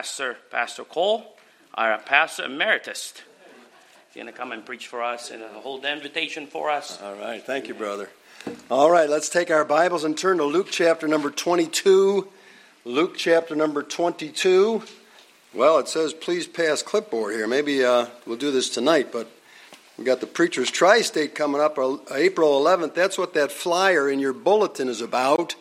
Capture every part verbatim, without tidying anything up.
Pastor, Pastor Cole, our Pastor Emeritus. He's going to come and preach for us and hold the invitation for us. All right. Thank you, brother. All right. Let's take our Bibles and turn to Luke chapter number twenty-two. Luke chapter number twenty-two. Well, it says, please pass clipboard here. Maybe uh, we'll do this tonight, but we've got the Preacher's Tri-State coming up April eleventh. That's what that flyer in your bulletin is about.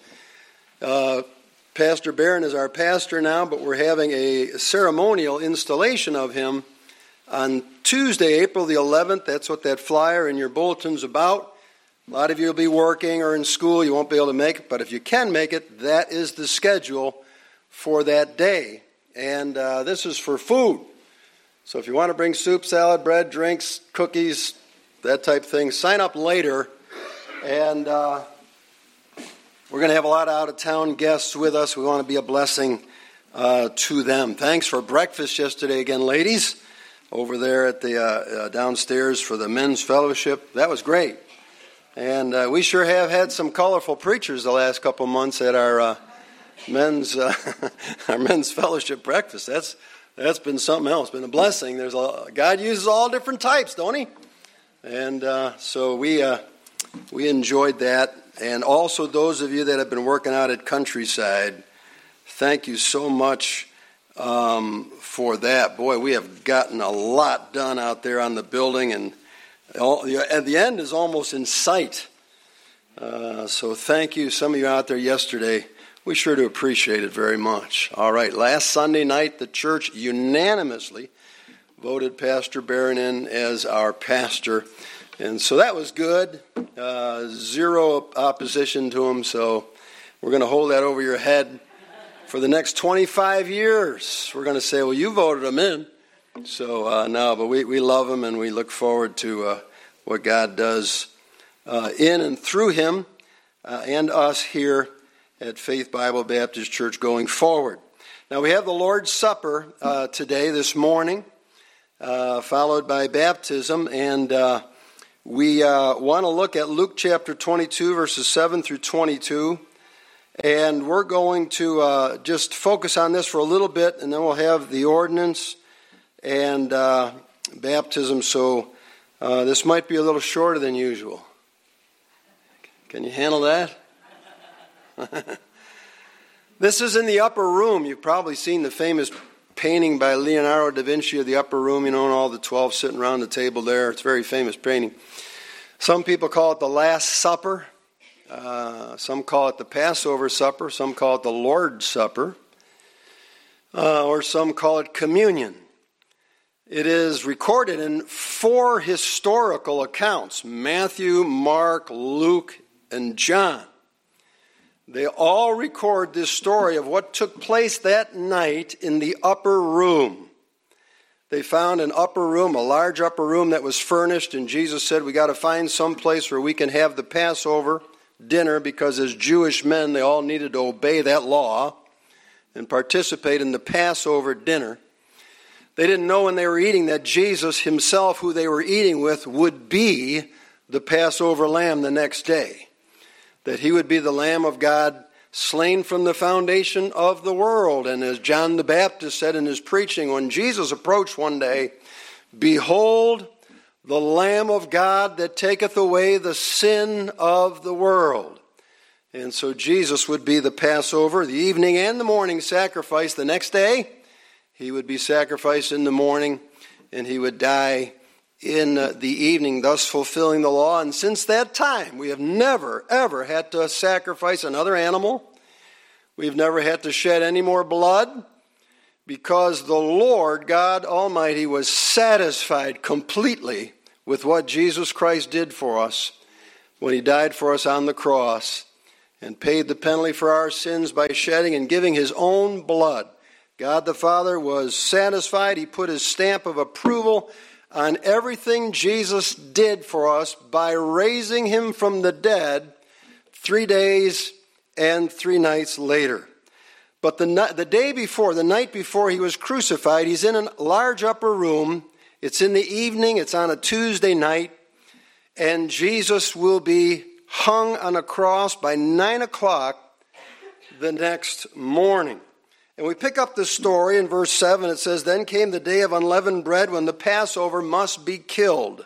Uh, Pastor Barron is our pastor now, but we're having a ceremonial installation of him on Tuesday, April the eleventh. That's what that flyer in your bulletin's about. A lot of you will be working or in school. You won't be able to make it, but if you can make it, that is the schedule for that day. And uh, this is for food. So if you want to bring soup, salad, bread, drinks, cookies, that type of thing, sign up later. And uh, we're going to have a lot of out-of-town guests with us. We want to be a blessing uh, to them. Thanks for breakfast yesterday again, ladies, over there at the uh, uh, downstairs for the men's fellowship. That was great. And uh, we sure have had some colorful preachers the last couple of months at our uh, men's uh, our men's fellowship breakfast. That's that's been something else. Been a blessing. There's a God uses all different types, don't He? And uh, so we uh, we enjoyed that. And also those of you that have been working out at Countryside, thank you so much um, for that. Boy, we have gotten a lot done out there on the building, and all, at the end is almost in sight. Uh, so thank you. Some of you out there yesterday, we sure do appreciate it very much. All right, last Sunday night, the church unanimously voted Pastor Barron in as our pastor. And so that was good. Uh, zero opposition to him. So we're going to hold that over your head for the next twenty-five years. We're going to say, well, you voted him in. So uh, no, but we, we love him, and we look forward to uh, what God does uh, in and through him uh, and us here at Faith Bible Baptist Church going forward. Now we have the Lord's Supper uh, today, this morning, uh, followed by baptism, and uh, we uh, want to look at Luke chapter twenty-two, verses seven through twenty-two, and we're going to uh, just focus on this for a little bit, and then we'll have the ordinance and uh, baptism, so uh, this might be a little shorter than usual. Can you handle that? This is in the upper room. You've probably seen the famous painting by Leonardo da Vinci of the upper room, you know, and all the twelve sitting around the table there. It's a very famous painting. Some people call it the Last Supper. Uh, some call it the Passover Supper. Some call it the Lord's Supper. Uh, or some call it communion. It is recorded in four historical accounts: Matthew, Mark, Luke, and John. They all record this story of what took place that night in the upper room. They found an upper room, a large upper room that was furnished, and Jesus said, we got to find some place where we can have the Passover dinner, because as Jewish men, they all needed to obey that law and participate in the Passover dinner. They didn't know when they were eating that Jesus himself, who they were eating with, would be the Passover lamb the next day. That he would be the Lamb of God slain from the foundation of the world. And as John the Baptist said in his preaching, when Jesus approached one day, behold, the Lamb of God that taketh away the sin of the world. And so Jesus would be the Passover, the evening and the morning sacrifice. The next day, he would be sacrificed in the morning, and he would die in the evening, thus fulfilling the law. And since that time, we have never, ever had to sacrifice another animal. We've never had to shed any more blood, because the Lord God Almighty was satisfied completely with what Jesus Christ did for us when he died for us on the cross and paid the penalty for our sins by shedding and giving his own blood. God the Father was satisfied. He put his stamp of approval on everything Jesus did for us by raising him from the dead three days and three nights later. But the, the day before, the night before he was crucified, he's in a large upper room. It's in the evening. It's on a Tuesday night. And Jesus will be hung on a cross by nine o'clock the next morning. And we pick up the story in verse seven. It says, "Then came the day of unleavened bread when the Passover must be killed.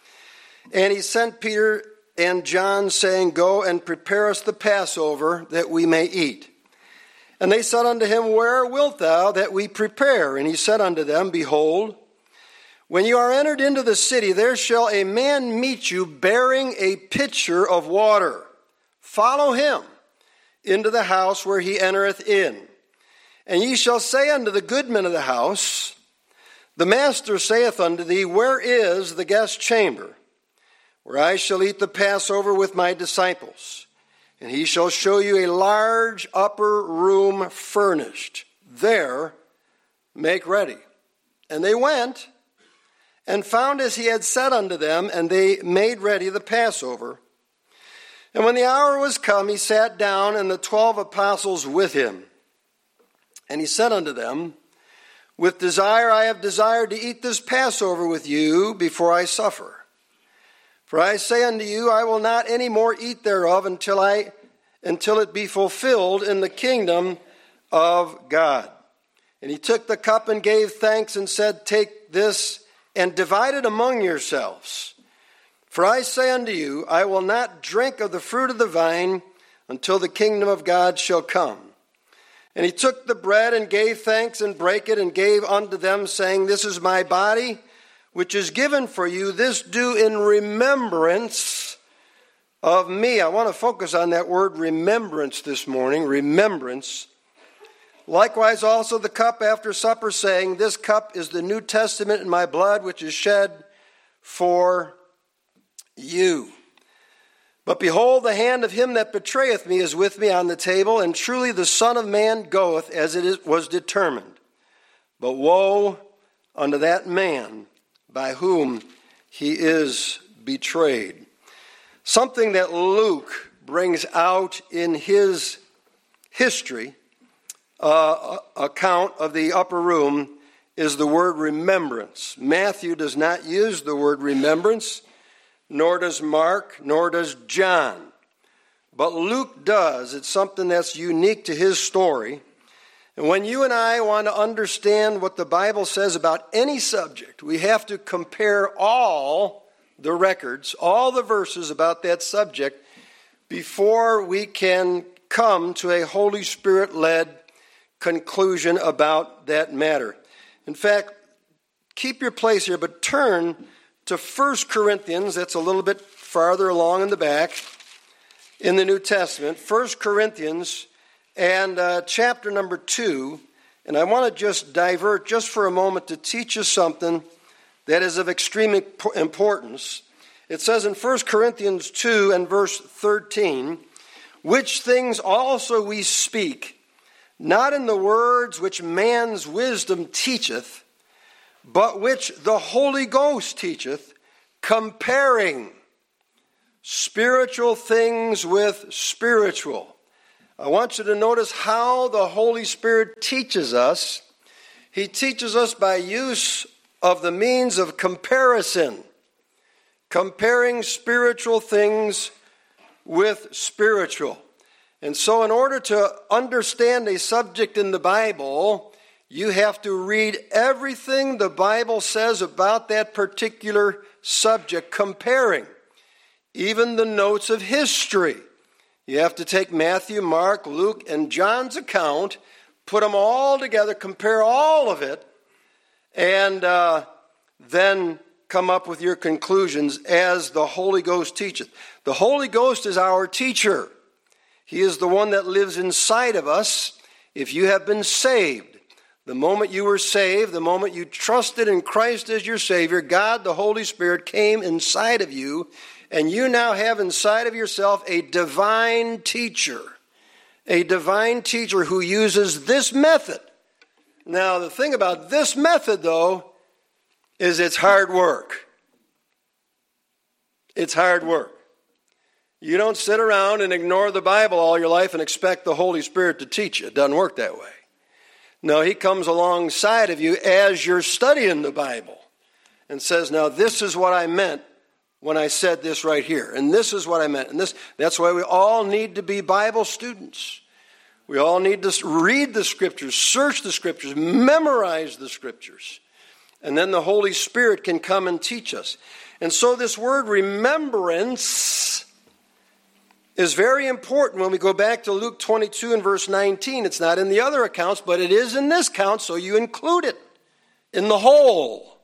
And he sent Peter and John, saying, Go and prepare us the Passover, that we may eat. And they said unto him, Where wilt thou that we prepare? And he said unto them, Behold, when you are entered into the city, there shall a man meet you bearing a pitcher of water. Follow him into the house where he entereth in. And ye shall say unto the goodman of the house, The master saith unto thee, Where is the guest chamber, where I shall eat the Passover with my disciples? And he shall show you a large upper room furnished. There make ready. And they went and found as he had said unto them, and they made ready the Passover. And when the hour was come, he sat down, and the twelve apostles with him. And he said unto them, With desire I have desired to eat this Passover with you before I suffer. For I say unto you, I will not any more eat thereof until I until it be fulfilled in the kingdom of God. And he took the cup and gave thanks and said, Take this and divide it among yourselves. For I say unto you, I will not drink of the fruit of the vine until the kingdom of God shall come. And he took the bread and gave thanks and brake it and gave unto them, saying, This is my body, which is given for you. This do in remembrance of me. I want to focus on that word remembrance this morning, remembrance. Likewise also the cup after supper, saying, This cup is the New Testament in my blood, which is shed for you. But behold, the hand of him that betrayeth me is with me on the table, and truly the Son of Man goeth as it is, was determined. But woe unto that man by whom he is betrayed." Something that Luke brings out in his history uh, account of the upper room is the word remembrance. Matthew does not use the word remembrance, nor does Mark, nor does John. But Luke does. It's something that's unique to his story. And when you and I want to understand what the Bible says about any subject, we have to compare all the records, all the verses about that subject, before we can come to a Holy Spirit-led conclusion about that matter. In fact, keep your place here, but turn to First Corinthians. That's a little bit farther along in the back in the New Testament. First Corinthians and uh, chapter number two. And I want to just divert just for a moment to teach you something that is of extreme importance. It says in First Corinthians two and verse thirteen, "Which things also we speak, not in the words which man's wisdom teacheth, but which the Holy Ghost teacheth, comparing spiritual things with spiritual." I want you to notice how the Holy Spirit teaches us. He teaches us by use of the means of comparison, comparing spiritual things with spiritual. And so in order to understand a subject in the Bible, you have to read everything the Bible says about that particular subject, comparing even the notes of history. You have to take Matthew, Mark, Luke, and John's account, put them all together, compare all of it, and uh, then come up with your conclusions as the Holy Ghost teacheth. The Holy Ghost is our teacher. He is the one that lives inside of us if you have been saved. The moment you were saved, the moment you trusted in Christ as your Savior, God, the Holy Spirit, came inside of you, and you now have inside of yourself a divine teacher. A divine teacher who uses this method. Now, the thing about this method, though, is it's hard work. It's hard work. You don't sit around and ignore the Bible all your life and expect the Holy Spirit to teach you. It doesn't work that way. No, he comes alongside of you as you're studying the Bible and says, now this is what I meant when I said this right here. And this is what I meant. And this that's why we all need to be Bible students. We all need to read the Scriptures, search the Scriptures, memorize the Scriptures. And then the Holy Spirit can come and teach us. And so this word remembrance is very important when we go back to Luke twenty-two and verse nineteen. It's not in the other accounts, but it is in this account, so you include it in the whole.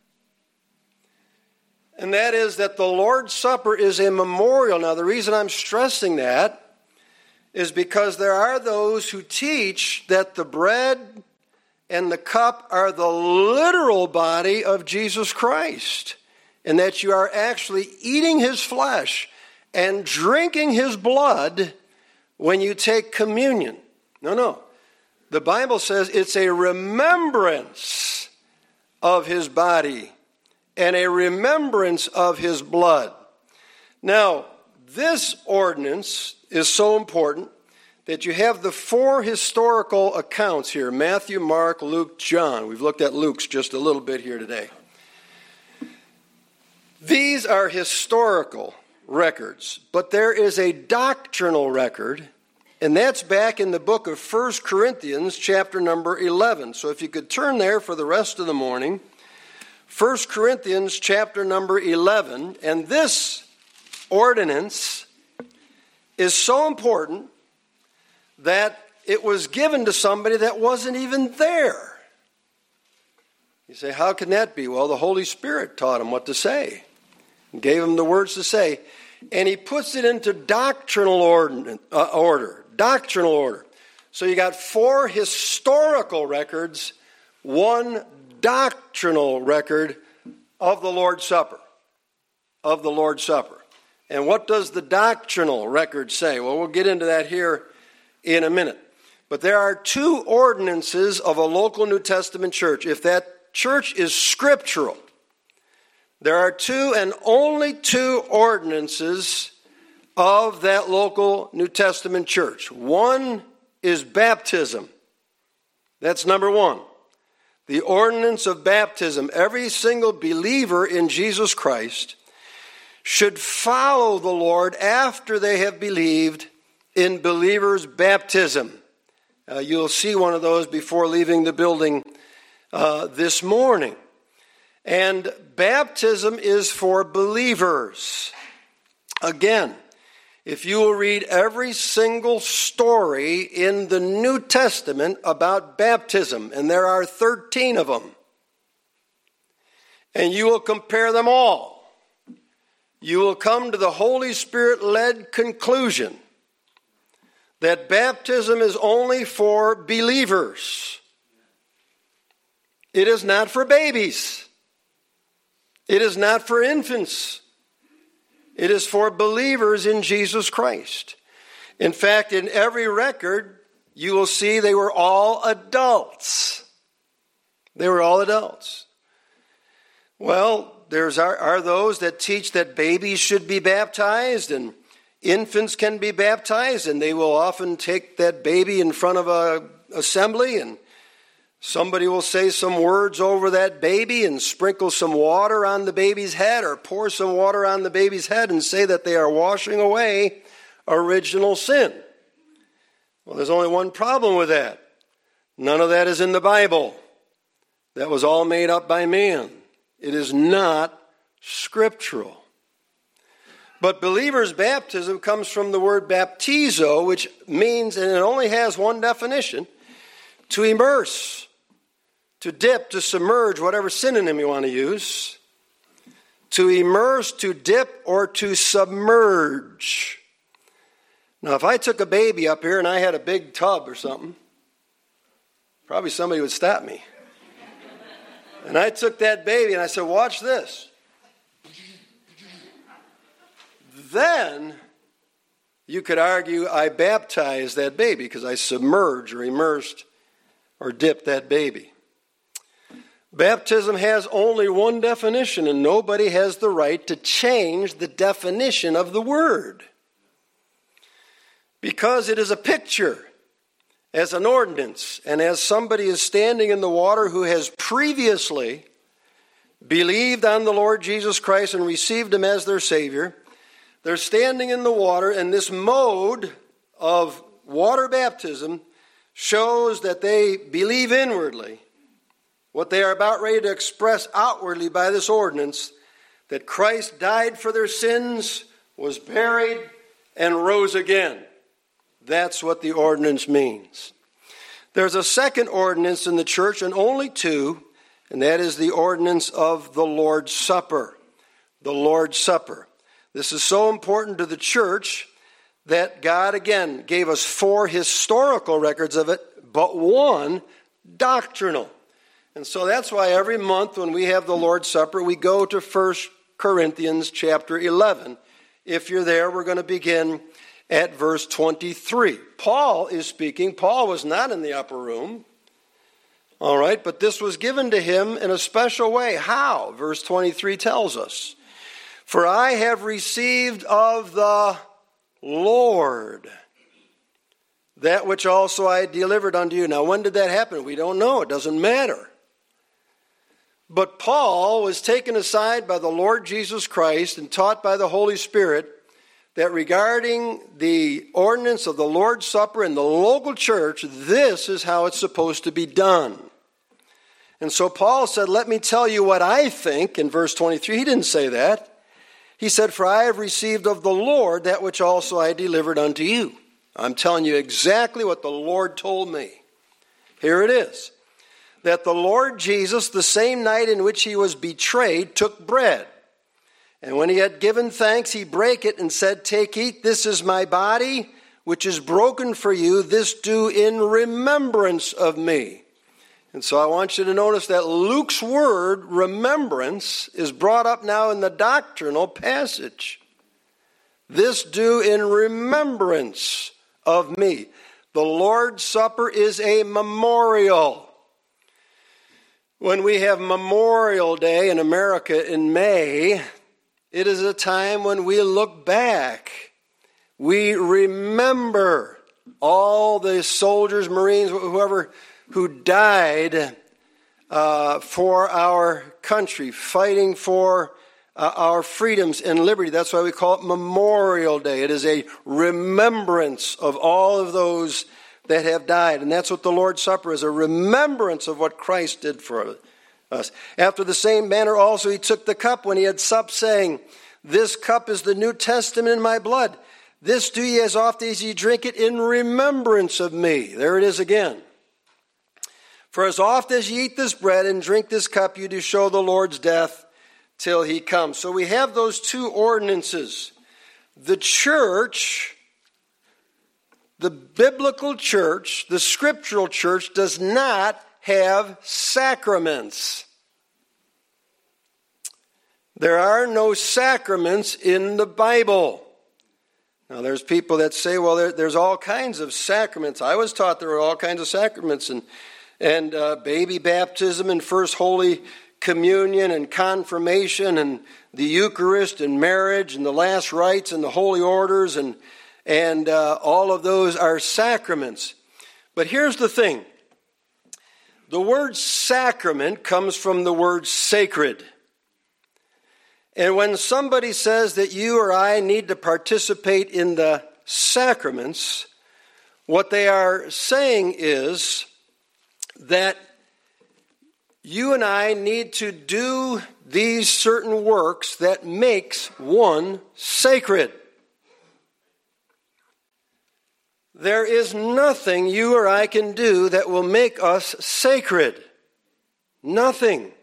And that is that the Lord's Supper is a memorial. Now, the reason I'm stressing that is because there are those who teach that the bread and the cup are the literal body of Jesus Christ, and that you are actually eating his flesh and drinking his blood when you take communion. No, no. The Bible says it's a remembrance of his body and a remembrance of his blood. Now, this ordinance is so important that you have the four historical accounts here: Matthew, Mark, Luke, John. We've looked at Luke's just a little bit here today. These are historical records, but there is a doctrinal record, and that's back in the book of First Corinthians, chapter number eleven. So if you could turn there for the rest of the morning, First Corinthians, chapter number eleven, and this ordinance is so important that it was given to somebody that wasn't even there. You say, how can that be? Well, the Holy Spirit taught him what to say, and gave him the words to say. And he puts it into doctrinal order, uh, order, doctrinal order. So you got four historical records, one doctrinal record of the Lord's Supper, of the Lord's Supper. And what does the doctrinal record say? Well, we'll get into that here in a minute. But there are two ordinances of a local New Testament church. If that church is scriptural, there are two and only two ordinances of that local New Testament church. One is baptism. That's number one. The ordinance of baptism. Every single believer in Jesus Christ should follow the Lord after they have believed in believers' baptism. Uh, you'll see one of those before leaving the building uh, this morning. And baptism is for believers. Again, if you will read every single story in the New Testament about baptism, and there are thirteen of them, and you will compare them all, you will come to the Holy Spirit-led conclusion that baptism is only for believers. It is not for babies. It is not for infants. It is for believers in Jesus Christ. In fact, in every record, you will see they were all adults. They were all adults. Well, there's are, are those that teach that babies should be baptized and infants can be baptized, and they will often take that baby in front of a assembly, and somebody will say some words over that baby and sprinkle some water on the baby's head or pour some water on the baby's head and say that they are washing away original sin. Well, there's only one problem with that. None of that is in the Bible. That was all made up by man. It is not scriptural. But believers' baptism comes from the word baptizo, which means, and it only has one definition, to immerse, to dip, to submerge, whatever synonym you want to use. To immerse, to dip, or to submerge. Now, if I took a baby up here and I had a big tub or something, probably somebody would stop me. And I took that baby and I said, watch this. Then you could argue I baptized that baby because I submerged or immersed or dipped that baby. Baptism has only one definition, and nobody has the right to change the definition of the word. Because it is a picture, as an ordinance, and as somebody is standing in the water who has previously believed on the Lord Jesus Christ and received him as their Savior, they're standing in the water, and this mode of water baptism shows that they believe inwardly what they are about ready to express outwardly by this ordinance, that Christ died for their sins, was buried, and rose again. That's what the ordinance means. There's a second ordinance in the church, and only two, and that is the ordinance of the Lord's Supper. The Lord's Supper. This is so important to the church that God, again, gave us four historical records of it, but one doctrinal. And so that's why every month when we have the Lord's Supper, we go to First Corinthians chapter eleven. If you're there, we're going to begin at verse twenty-three. Paul is speaking. Paul was not in the upper room. All right, but this was given to him in a special way. How? Verse twenty-three tells us. For I have received of the Lord that which also I delivered unto you. Now, when did that happen? We don't know. It doesn't matter. But Paul was taken aside by the Lord Jesus Christ and taught by the Holy Spirit that regarding the ordinance of the Lord's Supper in the local church, this is how it's supposed to be done. And so Paul said, let me tell you what I think, in verse twenty-three. He didn't say that. He said, for I have received of the Lord that which also I delivered unto you. I'm telling you exactly what the Lord told me. Here it is. That the Lord Jesus, the same night in which he was betrayed, took bread. And when he had given thanks, he brake it and said, take, eat, this is my body, which is broken for you. This do in remembrance of me. And so I want you to notice that Luke's word, remembrance, is brought up now in the doctrinal passage. This do in remembrance of me. The Lord's Supper is a memorial. When we have Memorial Day in America in May, it is a time when we look back. We remember all the soldiers, Marines, whoever who died uh, for our country, fighting for uh, our freedoms and liberty. That's why we call it Memorial Day. It is a remembrance of all of those that have died. And that's what the Lord's Supper is, a remembrance of what Christ did for us. After the same manner also he took the cup when he had supped, saying, this cup is the New Testament in my blood. This do ye as oft as ye drink it in remembrance of me. There it is again. For as oft as ye eat this bread and drink this cup, you do show the Lord's death till he comes. So we have those two ordinances. The church, the biblical church, the scriptural church, does not have sacraments. There are no sacraments in the Bible. Now, there's people that say, well, there, there's all kinds of sacraments. I was taught there were all kinds of sacraments, and and uh, baby baptism and First Holy Communion and confirmation and the Eucharist and marriage and the last rites and the holy orders, and, and uh, all of those are sacraments. But here's the thing. The word sacrament comes from the word sacred. And when somebody says that you or I need to participate in the sacraments, what they are saying is that you and I need to do these certain works that makes one sacred. There is nothing you or I can do that will make us sacred. Nothing.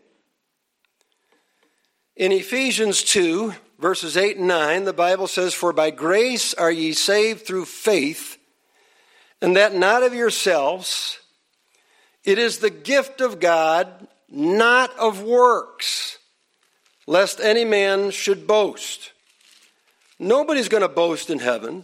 In Ephesians two, verses eight and nine, the Bible says, for by grace are ye saved through faith, and that not of yourselves. It is the gift of God, not of works, lest any man should boast. Nobody's going to boast in heaven.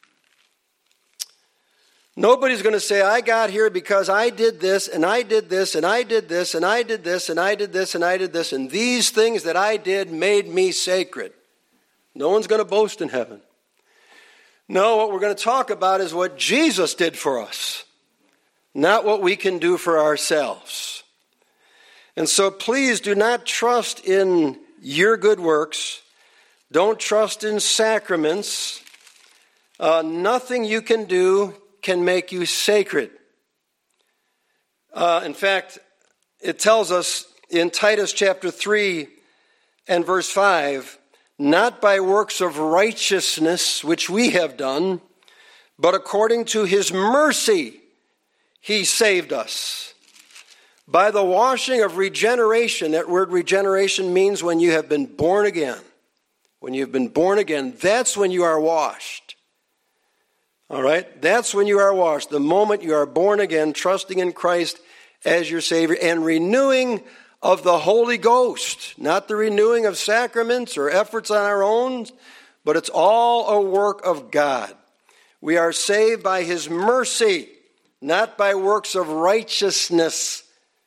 Nobody's going to say, I got here because I did this, and I did this, and I did this, and I did this, and I did this, and I did this, and these things that I did made me sacred. No one's going to boast in heaven. No, what we're going to talk about is what Jesus did for us, not what we can do for ourselves. And so please do not trust in your good works. Don't trust in sacraments. Uh, nothing you can do can make you sacred. Uh, in fact, it tells us in Titus chapter three and verse five, not by works of righteousness which we have done, but according to his mercy he saved us. By the washing of regeneration. That word regeneration means when you have been born again. When you've been born again, that's when you are washed. All right? That's when you are washed. The moment you are born again, trusting in Christ as your Savior, and renewing of the Holy Ghost. Not the renewing of sacraments or efforts on our own, but it's all a work of God. We are saved by his mercy, not by works of righteousness,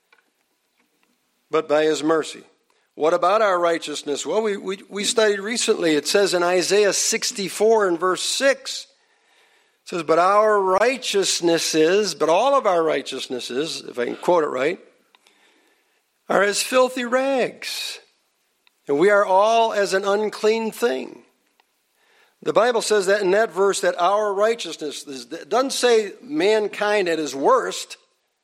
but by his mercy. What about our righteousness? Well, we, we, we studied recently. It says in Isaiah sixty-four and verse six, it says, but our righteousness is, but all of our righteousnesses, if I can quote it right, are as filthy rags. And we are all as an unclean thing. The Bible says that in that verse that our righteousness, it doesn't say mankind at his worst.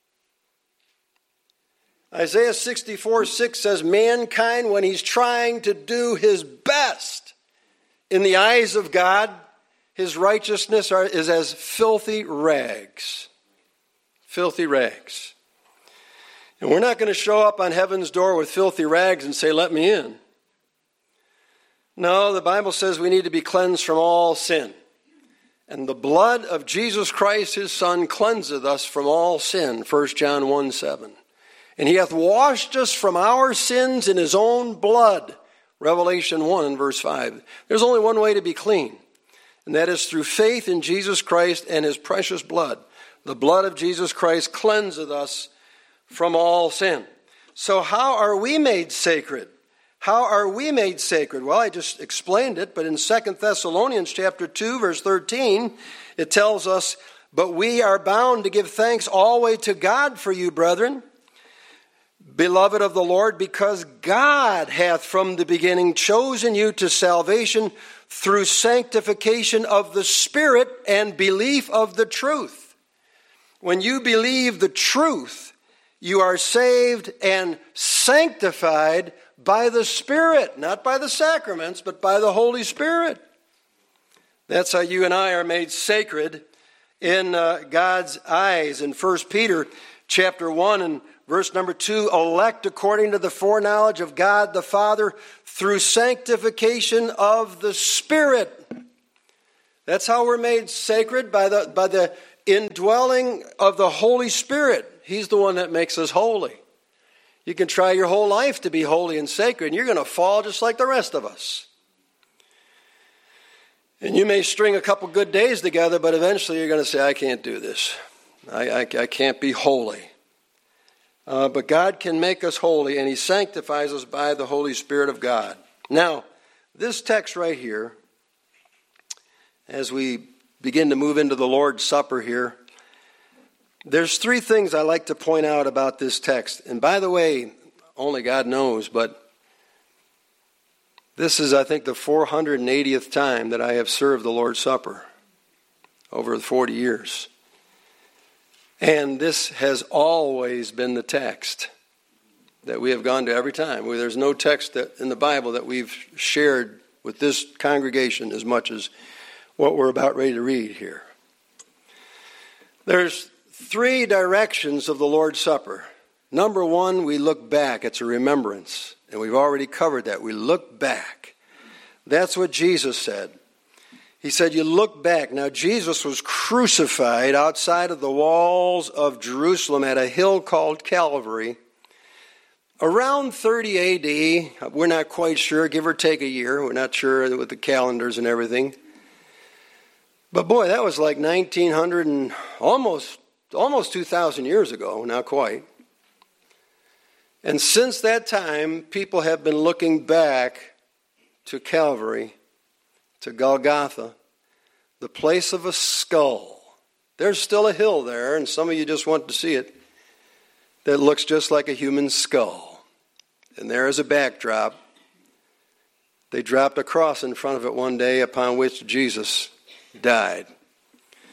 Isaiah sixty-four six says mankind, when he's trying to do his best in the eyes of God, his righteousness are, is as filthy rags. Filthy rags. And we're not going to show up on heaven's door with filthy rags and say, let me in. No, the Bible says we need to be cleansed from all sin. And the blood of Jesus Christ, his Son, cleanseth us from all sin, First John one seven. And he hath washed us from our sins in his own blood, Revelation one and verse five. There's only one way to be clean, and that is through faith in Jesus Christ and his precious blood. The blood of Jesus Christ cleanseth us from all sin. So how are we made sacred? How are we made sacred? Well, I just explained it, but in Second Thessalonians chapter two, verse thirteen, it tells us, but we are bound to give thanks always to God for you, brethren, beloved of the Lord, because God hath from the beginning chosen you to salvation through sanctification of the Spirit and belief of the truth. When you believe the truth, you are saved and sanctified by the Spirit, not by the sacraments, but by the Holy Spirit. That's how you and I are made sacred in uh, God's eyes. In First Peter chapter one and verse number two, elect according to the foreknowledge of God the Father through sanctification of the Spirit. That's how we're made sacred, by the, by the indwelling of the Holy Spirit. He's the one that makes us holy. You can try your whole life to be holy and sacred, and you're going to fall just like the rest of us. And you may string a couple good days together, but eventually you're going to say, I can't do this. I, I, I can't be holy. Uh, but God can make us holy, and he sanctifies us by the Holy Spirit of God. Now, this text right here, as we begin to move into the Lord's Supper here, there's three things I like to point out about this text. And by the way, only God knows, but this is, I think, the four hundred eightieth time that I have served the Lord's Supper over forty years. And this has always been the text that we have gone to every time. There's no text that in the Bible that we've shared with this congregation as much as what we're about ready to read here. There's three directions of the Lord's Supper. Number one, we look back. It's a remembrance. And we've already covered that. We look back. That's what Jesus said. He said, you look back. Now, Jesus was crucified outside of the walls of Jerusalem at a hill called Calvary. Around thirty A D, we're not quite sure, give or take a year. We're not sure with the calendars and everything. But boy, that was like nineteen hundred and almost, almost two thousand years ago, not quite. And since that time, people have been looking back to Calvary, to Golgotha, the place of a skull. There's still a hill there, and some of you just want to see it, that looks just like a human skull. And there is a backdrop. They dropped a cross in front of it one day upon which Jesus died.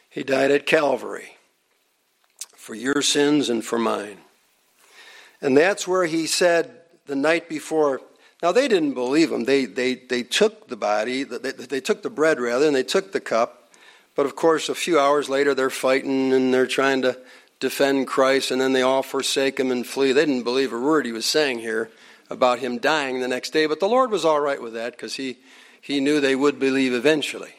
He died at Calvary for your sins and for mine. And that's where he said the night before. Now, they didn't believe him. They they they took the body, they, they took the bread, rather, and they took the cup. But, of course, a few hours later, they're fighting and they're trying to defend Christ, and then they all forsake him and flee. They didn't believe a word he was saying here about him dying the next day. But the Lord was all right with that because he, he knew they would believe eventually.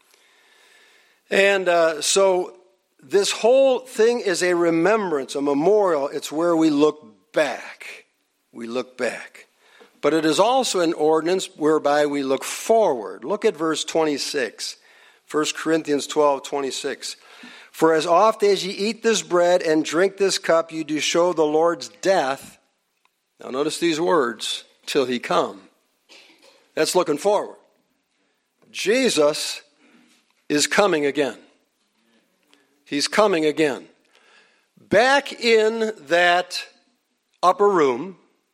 And uh, so this whole thing is a remembrance, a memorial. It's where we look back. We look back. But it is also an ordinance whereby we look forward. Look at verse twenty-six, First Corinthians twelve, twenty-six. For as oft as ye eat this bread and drink this cup, you do show the Lord's death. Now notice these words, till he come. That's looking forward. Jesus is coming again. He's coming again. Back in that upper room,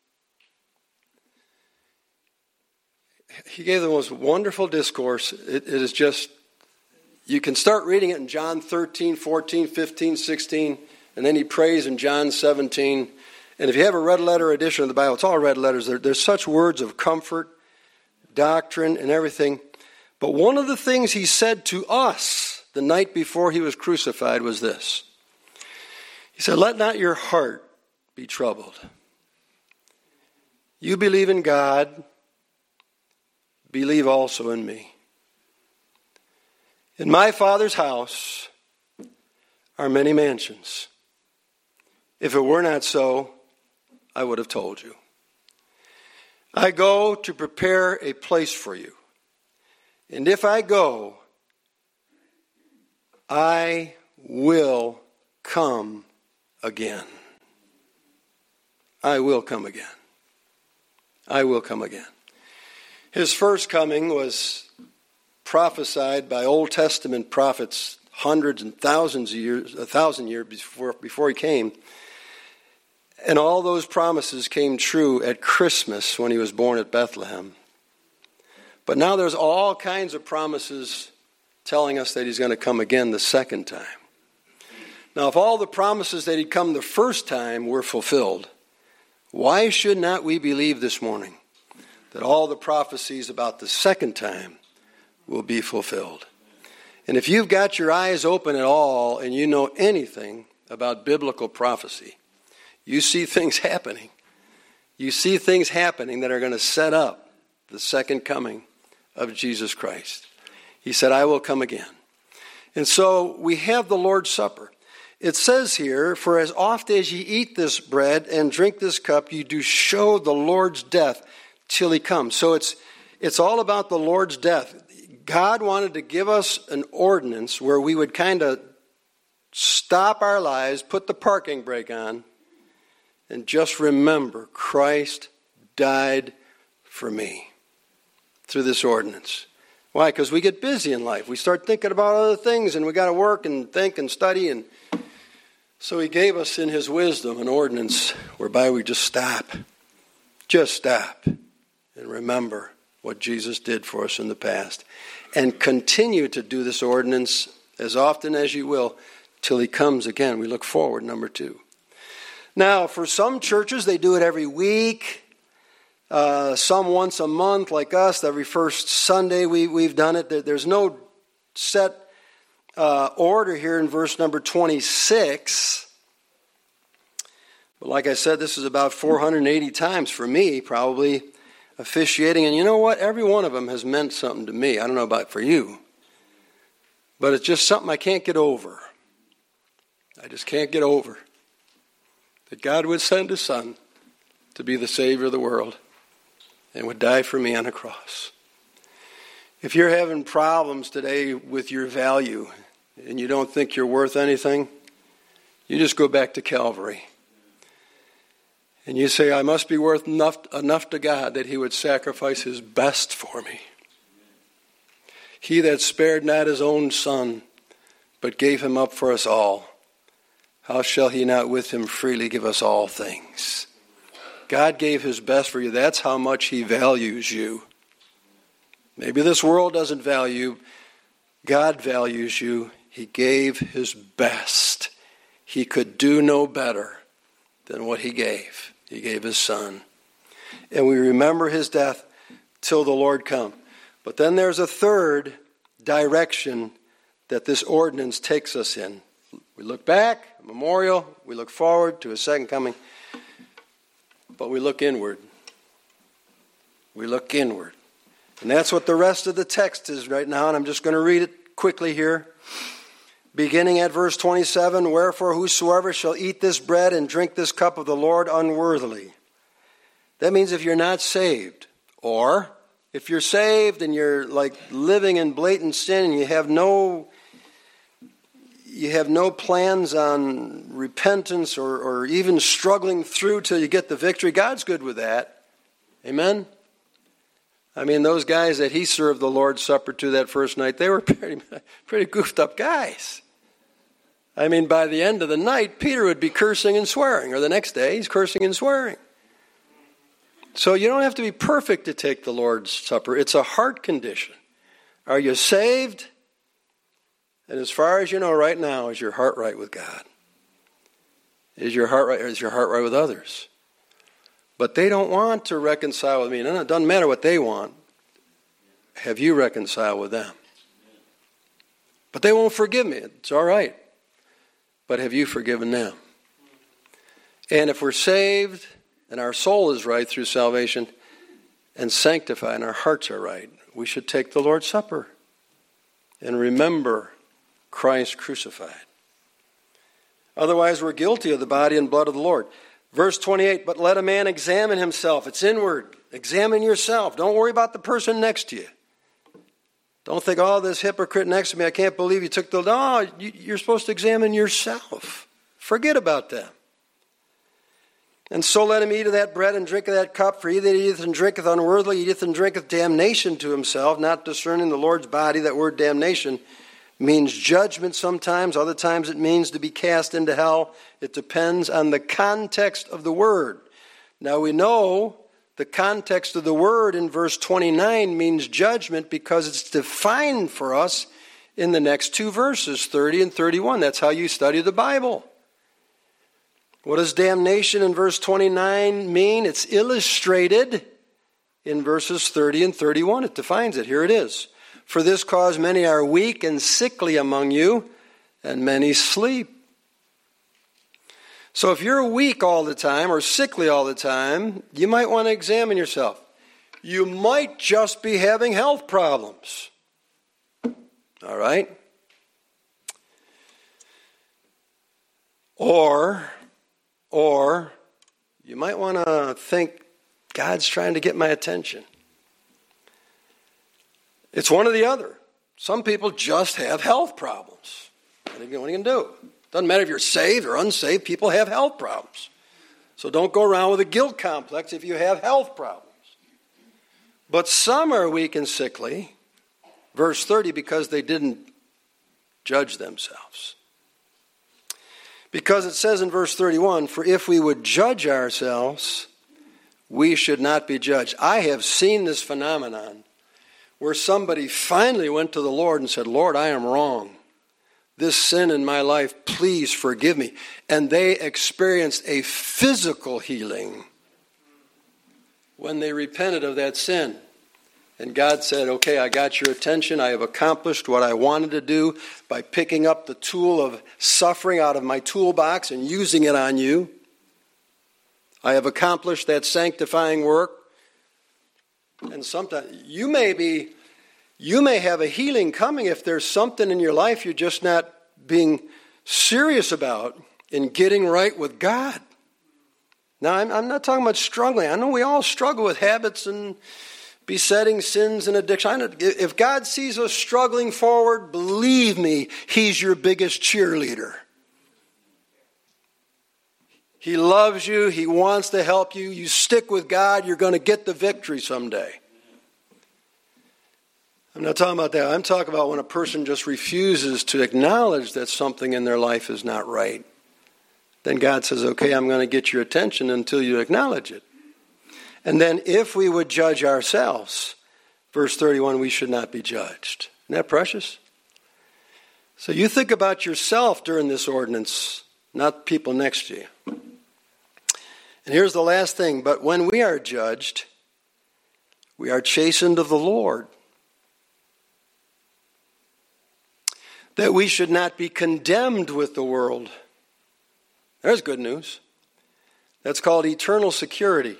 he gave the most wonderful discourse. It, it is just, you can start reading it in John thirteen, fourteen, fifteen, sixteen, and then he prays in John seventeen. And if you have a red letter edition of the Bible, it's all red letters. There, there's such words of comfort, doctrine, and everything. But one of the things he said to us the night before he was crucified was this. He said, let not your heart be troubled. You believe in God, believe also in me. In my Father's house are many mansions. If it were not so, I would have told you. I go to prepare a place for you. And if I go, I will come again. I will come again. I will come again. His first coming was prophesied by Old Testament prophets hundreds and thousands of years, a thousand years before, before he came. And all those promises came true at Christmas when he was born at Bethlehem. But now there's all kinds of promises telling us that he's going to come again the second time. Now, if all the promises that he'd come the first time were fulfilled, why should not we believe this morning that all the prophecies about the second time will be fulfilled? And if you've got your eyes open at all and you know anything about biblical prophecy, you see things happening. You see things happening that are going to set up the second coming of Jesus Christ. He said, I will come again. And so we have the Lord's Supper. It says here, for as oft as ye eat this bread and drink this cup, you do show the Lord's death till he comes. So it's it's all about the Lord's death. God wanted to give us an ordinance where we would kind of stop our lives, put the parking brake on, and just remember Christ died for me through this ordinance. Why? Because we get busy in life. We start thinking about other things, and we got to work and think and study. And so he gave us in his wisdom an ordinance whereby we just stop. Just stop and remember what Jesus did for us in the past. And continue to do this ordinance as often as you will till he comes again. We look forward, number two. Now, for some churches, they do it every week. Uh, some once a month, like us, every first Sunday we, we've done it. There's no set uh, order here in verse number twenty-six. But like I said, this is about four hundred eighty times for me, probably, officiating. And you know what? Every one of them has meant something to me. I don't know about for you. But it's just something I can't get over. I just can't get over. That God would send his Son to be the Savior of the world and would die for me on a cross. If you're having problems today with your value and you don't think you're worth anything, you just go back to Calvary. And you say, I must be worth enough, enough to God that he would sacrifice his best for me. He that spared not his own Son, but gave him up for us all, how shall he not with him freely give us all things? God gave his best for you. That's how much he values you. Maybe this world doesn't value you. God values you. He gave his best. He could do no better than what he gave. He gave his son. And we remember his death till the Lord come. But then there's a third direction that this ordinance takes us in. We look back, a memorial, we look forward to his second coming, but we look inward. We look inward. And that's what the rest of the text is right now, and I'm just going to read it quickly here. Beginning at verse twenty-seven, wherefore whosoever shall eat this bread and drink this cup of the Lord unworthily. That means if you're not saved, or if you're saved and you're like living in blatant sin and you have no you have no plans on repentance or, or even struggling through till you get the victory, God's good with that. Amen? I mean, those guys that he served the Lord's Supper to that first night, they were pretty, pretty goofed up guys. I mean, by the end of the night, Peter would be cursing and swearing, or the next day he's cursing and swearing. So you don't have to be perfect to take the Lord's Supper. It's a heart condition. Are you saved? And as far as you know right now, is your heart right with God? Is your heart right, or is your heart right with others? But they don't want to reconcile with me. No, no, it doesn't matter what they want. Have you reconciled with them? But they won't forgive me. It's all right. But have you forgiven them? And if we're saved and our soul is right through salvation and sanctified and our hearts are right, we should take the Lord's Supper and remember Christ crucified. Otherwise, we're guilty of the body and blood of the Lord. Verse twenty-eight, but let a man examine himself. It's inward. Examine yourself. Don't worry about the person next to you. Don't think, oh, this hypocrite next to me, I can't believe you took the... No, you're supposed to examine yourself. Forget about them. And so let him eat of that bread and drink of that cup, for he that eateth and drinketh unworthily eateth and drinketh damnation to himself, not discerning the Lord's body. That word damnation means judgment sometimes. Other times it means to be cast into hell. It depends on the context of the word. Now we know the context of the word in verse twenty-nine means judgment because it's defined for us in the next two verses, thirty and thirty-one. That's how you study the Bible. What does damnation in verse twenty-nine mean? It's illustrated in verses thirty and thirty-one. It defines it. Here it is. For this cause many are weak and sickly among you, and many sleep. So if you're weak all the time or sickly all the time, you might want to examine yourself. You might just be having health problems. All right? Or, or you might want to think, God's trying to get my attention. It's one or the other. Some people just have health problems. What are you going to do? Doesn't matter if you're saved or unsaved, people have health problems. So don't go around with a guilt complex if you have health problems. But some are weak and sickly, verse thirty, because they didn't judge themselves. Because it says in verse thirty-one, for if we would judge ourselves, we should not be judged. I have seen this phenomenon where somebody finally went to the Lord and said, Lord, I am wrong. This sin in my life, please forgive me. And they experienced a physical healing when they repented of that sin. And God said, okay, I got your attention. I have accomplished what I wanted to do by picking up the tool of suffering out of my toolbox and using it on you. I have accomplished that sanctifying work. And sometimes you may be, you may have a healing coming if there's something in your life you're just not being serious about in getting right with God. Now, I'm, I'm not talking about struggling. I know we all struggle with habits and besetting sins and addiction. I know, if God sees us struggling forward, believe me, He's your biggest cheerleader. He loves you. He wants to help you. You stick with God, you're going to get the victory someday. I'm not talking about that. I'm talking about when a person just refuses to acknowledge that something in their life is not right. Then God says, okay, I'm going to get your attention until you acknowledge it. And then if we would judge ourselves, verse thirty-one, we should not be judged. Isn't that precious? So you think about yourself during this ordinance, not people next to you. And here's the last thing. But when we are judged, we are chastened of the Lord, that we should not be condemned with the world. There's good news. That's called eternal security.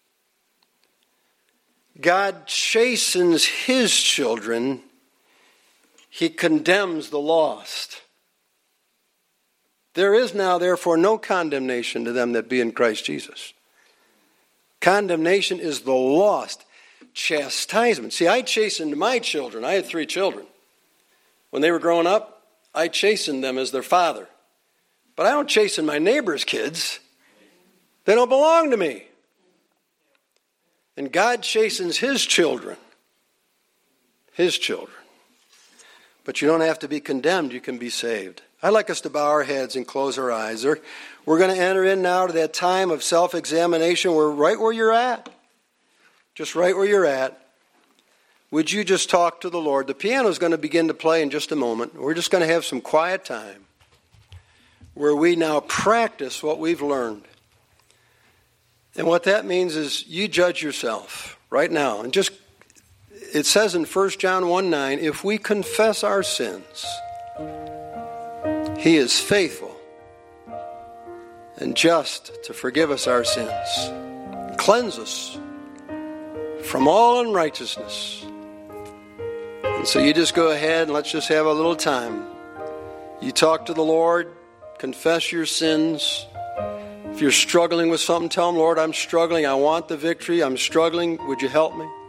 God chastens his children. He condemns the lost. There is now, therefore, no condemnation to them that be in Christ Jesus. Condemnation is the lost. Chastisement. See, I chastened my children. I had three children. When they were growing up, I chastened them as their father. But I don't chasten my neighbor's kids. They don't belong to me. And God chastens his children. His children. But you don't have to be condemned. You can be saved. I'd like us to bow our heads and close our eyes. We're going to enter in now to that time of self-examination. We're right where you're at. Just right where you're at. Would you just talk to the Lord? The piano is going to begin to play in just a moment. We're just going to have some quiet time where we now practice what we've learned. And what that means is you judge yourself right now. And just, it says in First John one nine, if we confess our sins, he is faithful and just to forgive us our sins, cleanse us from all unrighteousness. And so you just go ahead and let's just have a little time. You talk to the Lord, confess your sins. If you're struggling with something, tell him, Lord, I'm struggling. I want the victory. I'm struggling. Would you help me?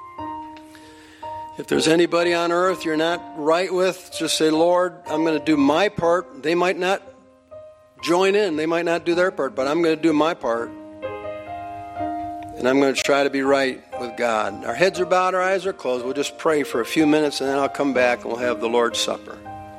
If there's anybody on earth you're not right with, just say, Lord, I'm going to do my part. They might not join in. They might not do their part, but I'm going to do my part. And I'm going to try to be right with God. Our heads are bowed, our eyes are closed. We'll just pray for a few minutes, and then I'll come back and we'll have the Lord's Supper.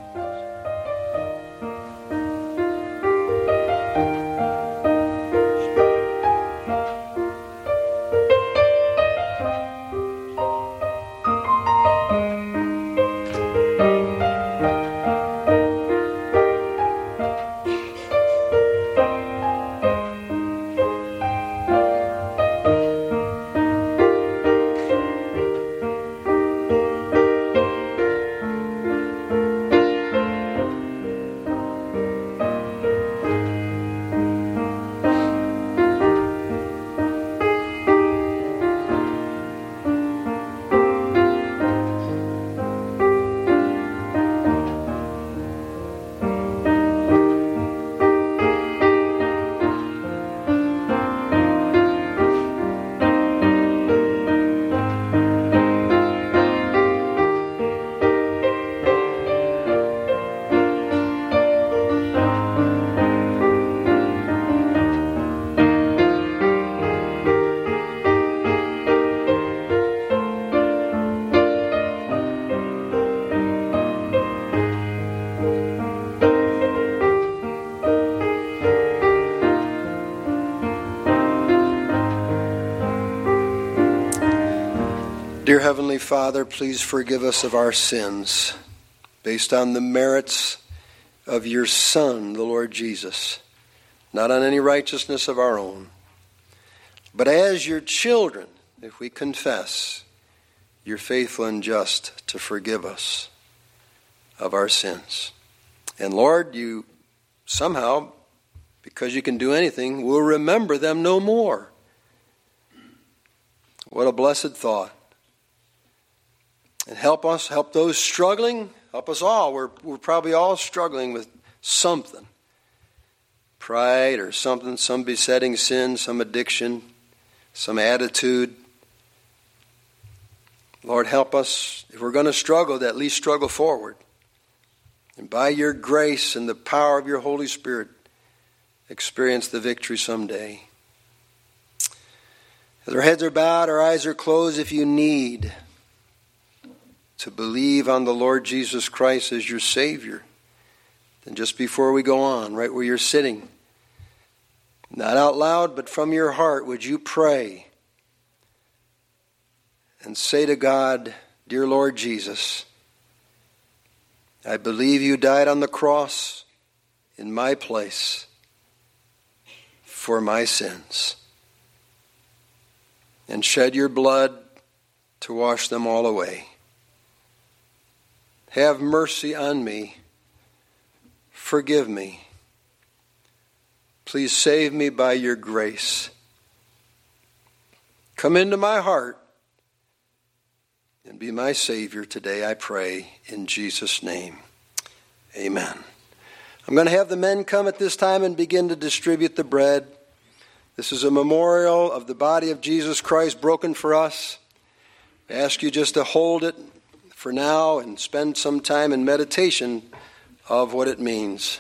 Dear Heavenly Father, please forgive us of our sins based on the merits of your Son, the Lord Jesus, not on any righteousness of our own. But as your children, if we confess, you're faithful and just to forgive us of our sins. And Lord, you somehow, because you can do anything, will remember them no more. What a blessed thought. And help us, help those struggling, help us all. We're, we're probably all struggling with something. Pride or something, some besetting sin, some addiction, some attitude. Lord, help us, if we're going to struggle, to at least struggle forward. And by your grace and the power of your Holy Spirit, experience the victory someday. As our heads are bowed, our eyes are closed, if you need to believe on the Lord Jesus Christ as your Savior, then just before we go on, right where you're sitting, not out loud, but from your heart, would you pray and say to God, dear Lord Jesus, I believe you died on the cross in my place for my sins and shed your blood to wash them all away. Have mercy on me. Forgive me. Please save me by your grace. Come into my heart and be my Savior today, I pray, in Jesus' name. Amen. I'm going to have the men come at this time and begin to distribute the bread. This is a memorial of the body of Jesus Christ broken for us. I ask you just to hold it for now and spend some time in meditation of what it means.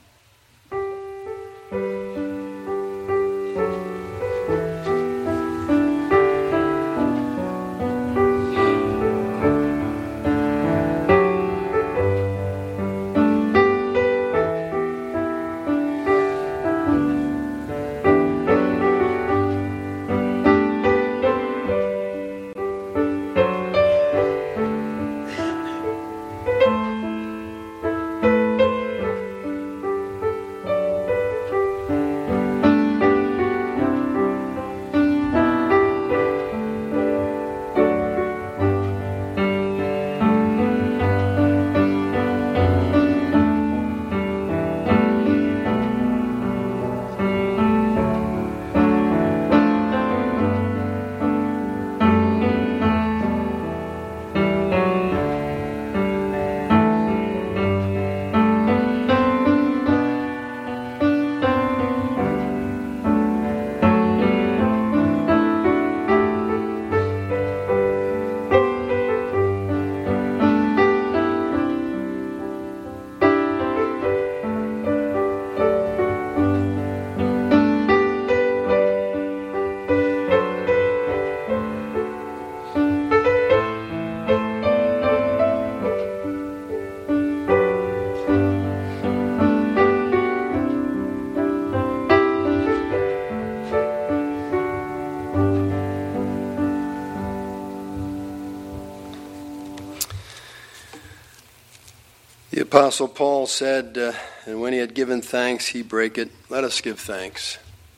The Apostle Paul said, uh, and when he had given thanks, he brake it. Let us give thanks.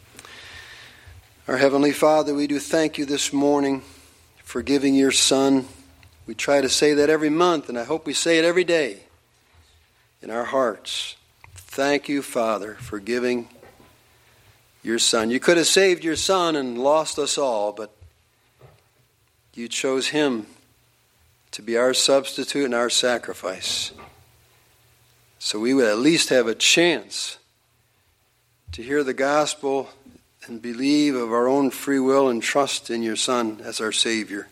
Our Heavenly Father, we do thank you this morning for giving your Son. We try to say that every month, and I hope we say it every day in our hearts. Thank you, Father, for giving your Son. You could have saved your Son and lost us all, but you chose him to be our substitute and our sacrifice. So we would at least have a chance to hear the gospel and believe of our own free will and trust in your Son as our Savior.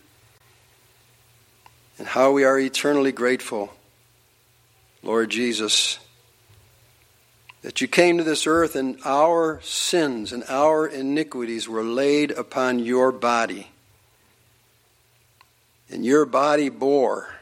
And how we are eternally grateful, Lord Jesus, that you came to this earth and our sins and our iniquities were laid upon your body. And your body bore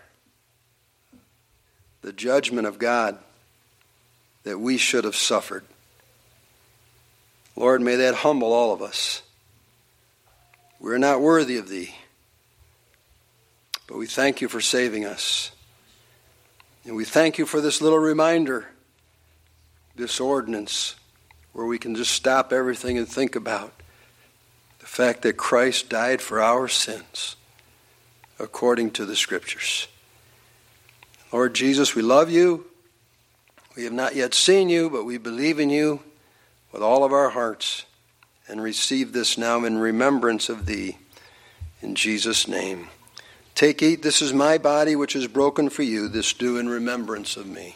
the judgment of God that we should have suffered. Lord, may that humble all of us. We're not worthy of thee, but we thank you for saving us. And we thank you for this little reminder, this ordinance, where we can just stop everything and think about the fact that Christ died for our sins according to the Scriptures. Lord Jesus, we love you. We have not yet seen you, but we believe in you with all of our hearts and receive this now in remembrance of thee. In Jesus' name. Take, eat, this is my body which is broken for you. This do in remembrance of me.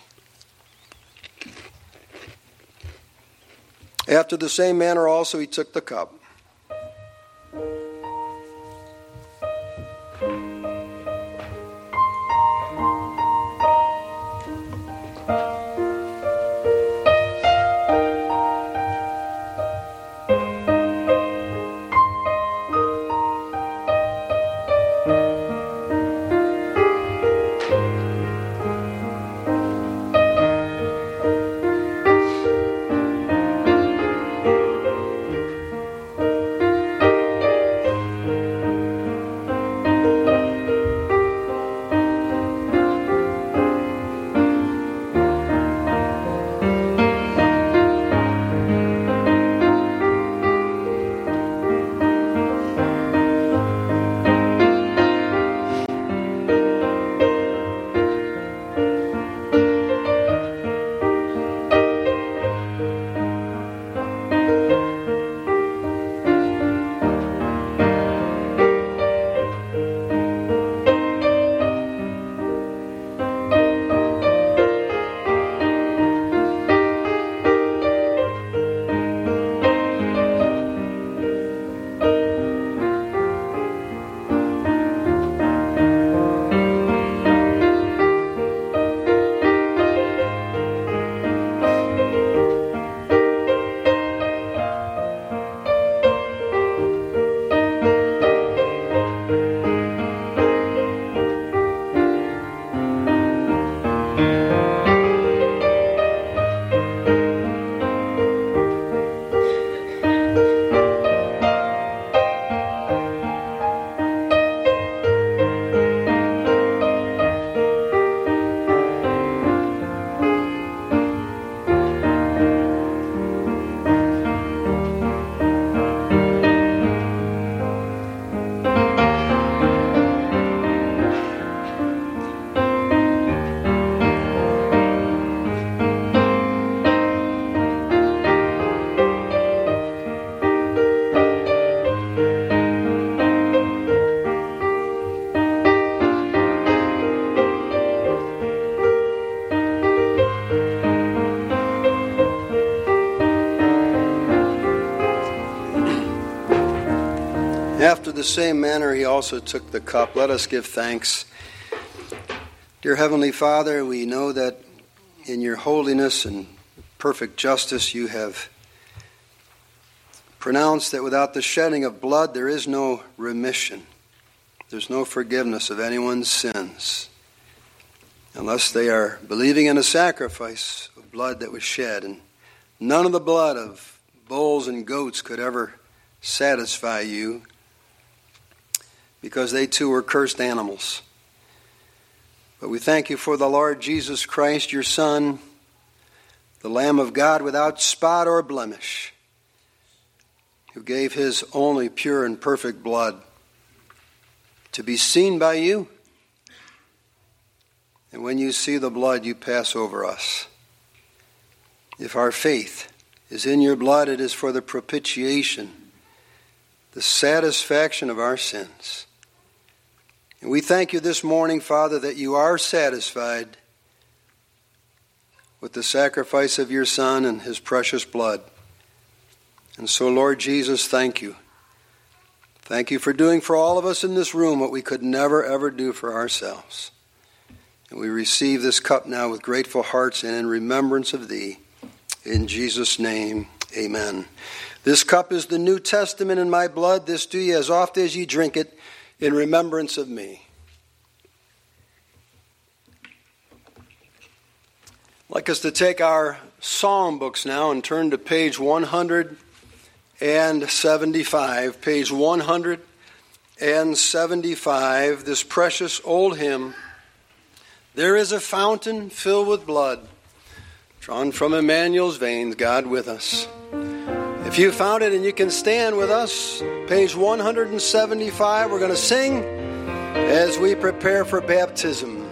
After the same manner also he took the cup. After the same manner, he also took the cup. Let us give thanks. Dear Heavenly Father, we know that in your holiness and perfect justice you have pronounced that without the shedding of blood there is no remission. There's no forgiveness of anyone's sins unless they are believing in a sacrifice of blood that was shed. And none of the blood of bulls and goats could ever satisfy you, because they too were cursed animals. But we thank you for the Lord Jesus Christ, your Son, the Lamb of God without spot or blemish, who gave his only pure and perfect blood to be seen by you. And when you see the blood, you pass over us. If our faith is in your blood, it is for the propitiation, the satisfaction of our sins. And we thank you this morning, Father, that you are satisfied with the sacrifice of your Son and his precious blood. And so, Lord Jesus, thank you. Thank you for doing for all of us in this room what we could never, ever do for ourselves. And we receive this cup now with grateful hearts and in remembrance of thee. In Jesus' name, amen. This cup is the New Testament in my blood. This do ye as oft as ye drink it in remembrance of me. I'd like us to take our psalm books now and turn to page one hundred seventy-five. Page one hundred seventy-five, this precious old hymn, "There is a fountain filled with blood, drawn from Emmanuel's veins, God with us." If you found it and you can stand with us, page one hundred seventy-five, we're going to sing as we prepare for baptism.